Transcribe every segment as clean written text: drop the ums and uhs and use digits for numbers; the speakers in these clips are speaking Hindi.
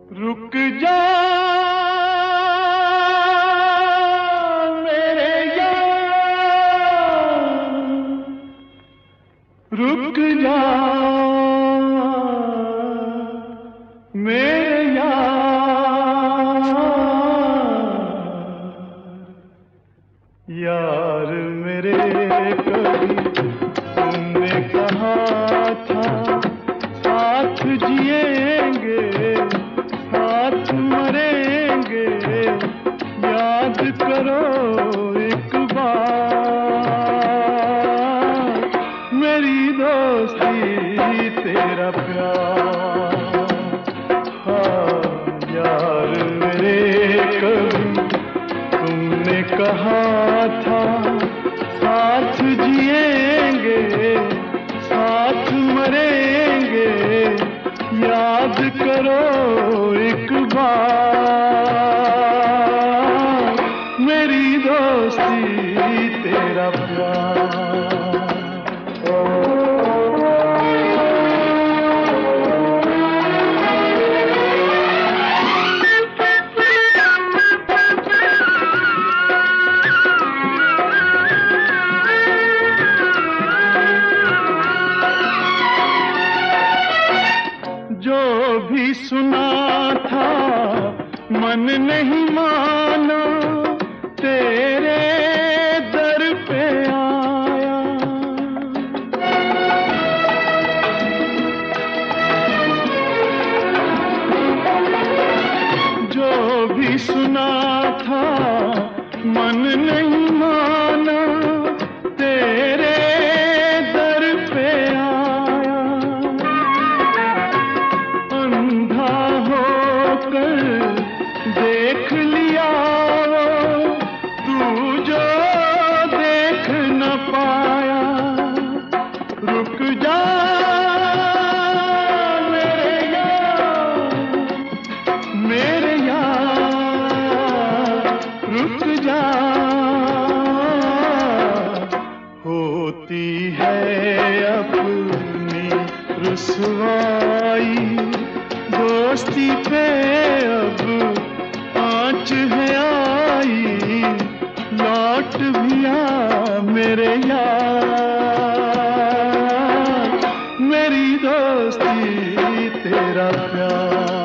रुक जा मेरे यार, रुक जा मेरे यार मेरे कभी तुमने कहा था साथ जिएंगे साथ मरेंगे, याद करो एक बार मेरी दोस्ती तेरा प्यार। हाँ यार मेरे कभी तुमने कहा था साथ जिएंगे साथ मरेंगे, याद करो एक बार मेरी दोस्ती तेरा प्यार। जो भी सुना था मन नहीं माना, तेरे दर पे आया। जो भी सुना था मन नहीं माना, तेरे दर पे आया। अंधा होकर देख लिया तू जो देख न पाया। रुक जा मेरे यार, रुक जा। होती है अपनी रुसवाई, दोस्ती पे अब आँच है आई। लौट भी आ मेरे यार, मेरी दोस्ती तेरा प्यार।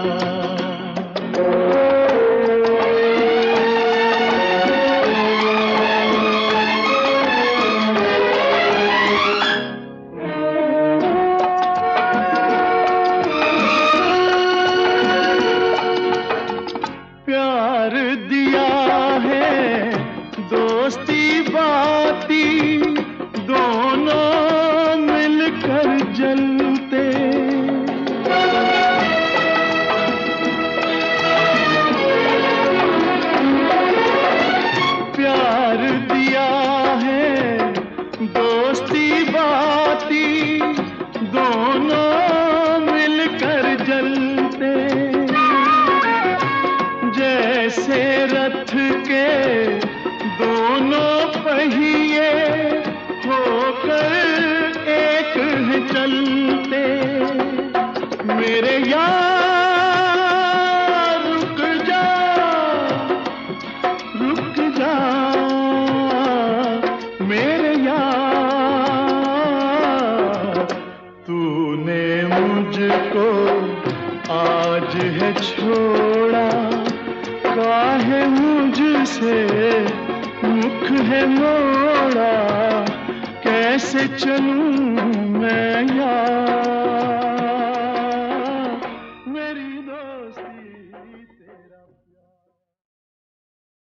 प्यार दिया है दोस्ती बाती, दोनों मिलकर जलते। प्यार दिया है दोस्ती बाती, दोनों मिलकर जलते। जैसे रथ के दोनों पहिए होकर एक है चलते। मेरे यार रुक जा, रुक जा मेरे यार। तूने मुझको आज है छोड़ा, काहे मुझसे मुख है मोड़ा। कैसे चलूं मैं यार।